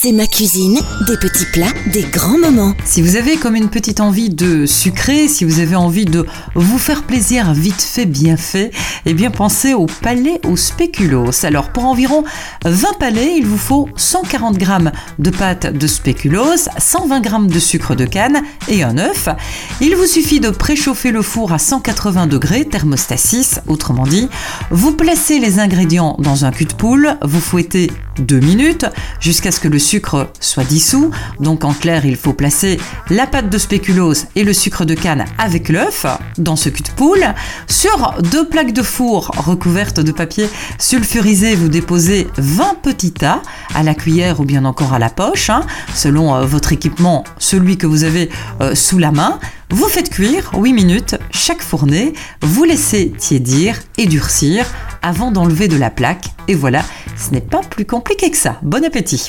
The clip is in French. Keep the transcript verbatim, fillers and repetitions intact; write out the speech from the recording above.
C'est ma cuisine, des petits plats, des grands moments. Si vous avez comme une petite envie de sucrer, si vous avez envie de vous faire plaisir vite fait, bien fait, eh bien pensez au palais au spéculoos. Alors pour environ vingt palais, il vous faut cent quarante grammes de pâte de spéculoos, cent vingt grammes de sucre de canne et un œuf. Il vous suffit de préchauffer le four à cent quatre-vingts degrés, thermostat six, autrement dit. Vous placez les ingrédients dans un cul de poule, vous fouettez deux minutes jusqu'à ce que le sucre soit dissous. Donc en clair, il faut placer la pâte de spéculoos et le sucre de canne avec l'œuf dans ce cul de poule. Sur deux plaques de four recouvertes de papier sulfurisé, vous déposez vingt petits tas à la cuillère ou bien encore à la poche, hein, selon euh, votre équipement, celui que vous avez euh, sous la main. Vous faites cuire huit minutes chaque fournée, vous laissez tiédir et durcir avant d'enlever de la plaque. Et voilà, ce n'est pas plus compliqué que ça. Bon appétit!